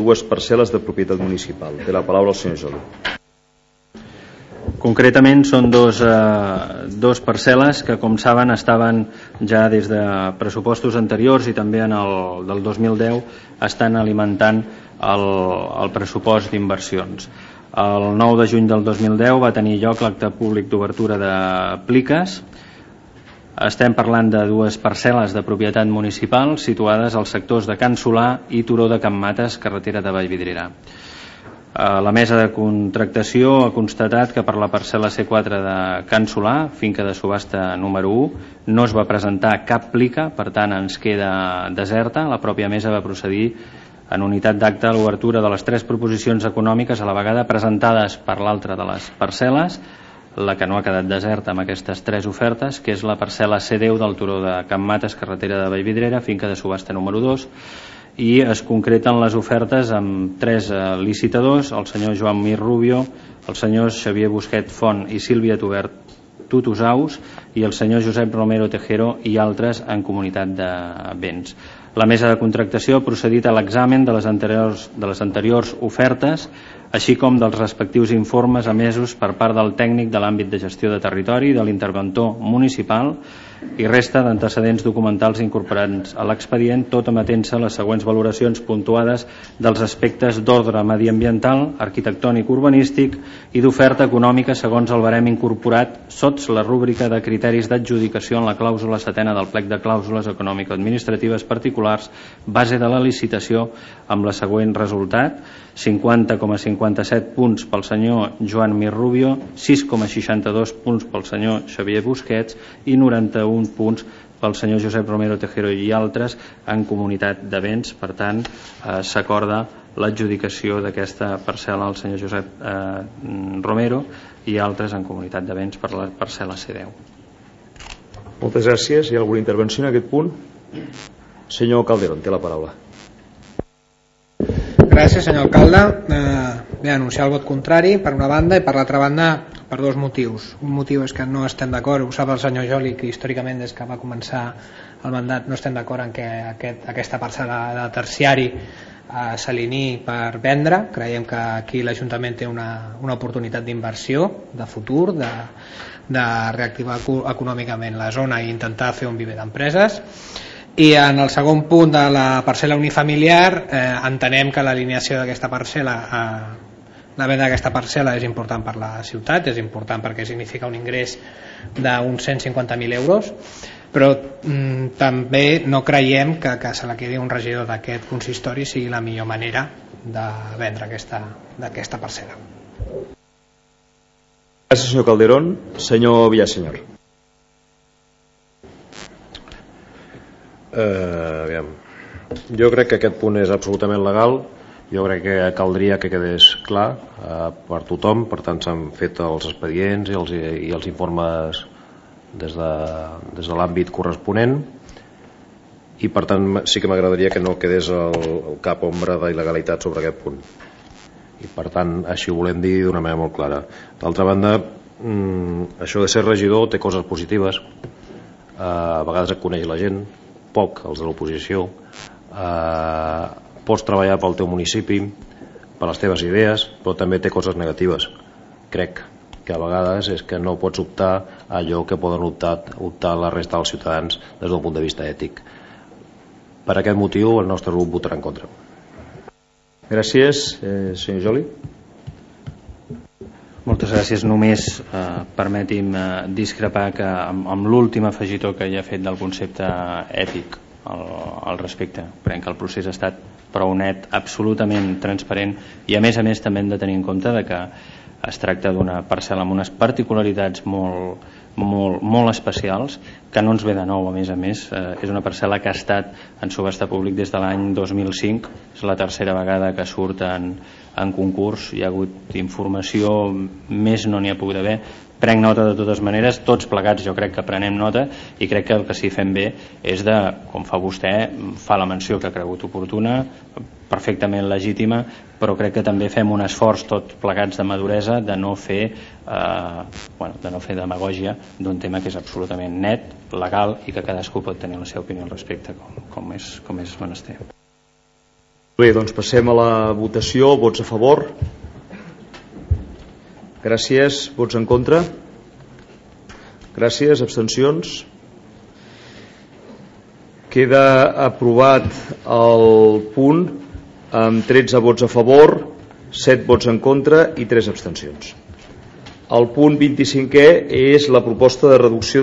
dues parcel·les de propietat municipal. Té la paraula el senyor Joli. Concretament són dos parcel·les que, com saben, estaven ja des de pressupostos anteriors i també en el del 2010 estan alimentant el pressupost d'inversions. El 9 de juny del 2010 va tenir lloc l'acte públic d'obertura de pliques. Estem parlant de dues parcel·les de propietat municipal situades als sectors de Can Solà i Turó de Can Mates, carretera de Vallvidrera. La mesa de contractació ha constatat que per la parcel·la C4 de Can Solà, finca de subhasta número 1, no es va presentar cap plica, per tant ens queda deserta. La pròpia mesa va procedir en unitat d'acte a l'obertura de les 3 proposicions econòmiques a la vegada presentades per l'altra de les parcel·les, la que no ha quedat deserta amb aquestes 3 ofertes, que és la parcel·la C10 del Turó de Can Mates, carretera de Vallvidrera, finca de subhasta número 2, i es concreten les ofertes amb 3 licitadors, el senyor Joan Mir Rubio, el senyor Xavier Busquet Font i Sílvia Tutusaus i el senyor Josep Romero Tejero i altres en comunitat de béns. La mesa de contractació ha procedit a l'examen de les anteriors ofertes, així com dels respectius informes emesos per part del tècnic de l'àmbit de gestió de territori i de l'interventor municipal i resta d'antecedents documentals incorporats a l'expedient, tot emetent-se les següents valoracions puntuades dels aspectes d'ordre mediambiental, arquitectònic, urbanístic i d'oferta econòmica segons el barem incorporat sots la rúbrica de criteris d'adjudicació en la clàusula 7a del plec de clàusules econòmico-administratives particulars, base de la licitació, amb la següent resultat: 50,57 punts pel senyor Joan Mir Rubio, 6,62 punts pel senyor Xavier Busquets i 91 punts pel senyor Josep Romero Tejero i altres en comunitat de béns. Per tant, s'acorda l'adjudicació d'aquesta parcel·la al senyor Josep Romero i altres en comunitat de béns per la parcel·la C10. Moltes gràcies. Hi ha alguna intervenció en aquest punt? Senyor Calderón, té la paraula. Gràcies, senyor alcalde. Bé, anunciar el vot contrari per una banda i per l'altra banda per 2 motius. Un motiu és que no estem d'acord, ho sap el senyor Joli, que històricament des que va començar el mandat no estem d'acord en que aquesta parcel·la de terciari s'alineï per vendre. Creiem que aquí l'Ajuntament té una oportunitat d'inversió, de futur, de reactivar econòmicament la zona i intentar fer un viver d'empreses. I en el segon punt de la parcel·la unifamiliar, entenem que l'alineació d'aquesta parcel·la, la venda d'aquesta parcel·la és important per la ciutat, és important perquè significa un ingrés d'uns 150.000 euros, però també no creiem que se la quedi un regidor d'aquest consistori sigui la millor manera de vendre aquesta parcel·la. Gràcies, senyor Calderón. Senyor Villaseñor. Jo crec que aquest punt és absolutament legal. Jo crec que caldria que quedés clar per tothom. Per tant, s'han fet els expedients i els informes des de l'àmbit corresponent, i per tant sí que m'agradaria que no quedés cap ombra d'il·legalitat sobre aquest punt, i per tant així ho volem dir d'una manera molt clara. D'altra banda, això de ser regidor té coses positives. A vegades et coneix la gent, poc els de l'oposició, pots treballar pel teu municipi, per les teves idees, però també té coses negatives. Crec que a vegades és que no pots optar a allò que poden optar la resta dels ciutadans des d'un punt de vista ètic. Per aquest motiu el nostre grup votarà en contra. Gràcies, senyor Joli. Moltes gràcies. Només permeti'm discrepar que amb l'últim afegitó que ja ha fet del concepte ètic al respecte. Crec que el procés ha estat prou net, absolutament transparent, i a més també hem de tenir en compte que es tracta d'una parcel·la amb unes particularitats molt especials, que no ens ve de nou. A més, és una parcel·la que ha estat en subhasta públic des de l'any 2005, és la tercera vegada que surt en concurs. Hi ha hagut informació, més no n'hi ha pogut haver. Prenc nota de totes maneres, tots plegats jo crec que prenem nota, i crec que el que sí fem bé és de, com fa vostè, fa la menció que ha cregut oportuna, perfectament legítima, però crec que també fem un esforç tots plegats de maduresa de no fer demagògia d'un tema que és absolutament net, legal, i que cadascú pot tenir la seva opinió al respecte, com és menester. Bé, doncs passem a la votació. Vots a favor? Gràcies. Vots en contra? Gràcies. Abstencions? Queda aprovat el punt amb 13 vots a favor, 7 vots en contra i 3 abstencions. El punt 25è és la proposta de reducció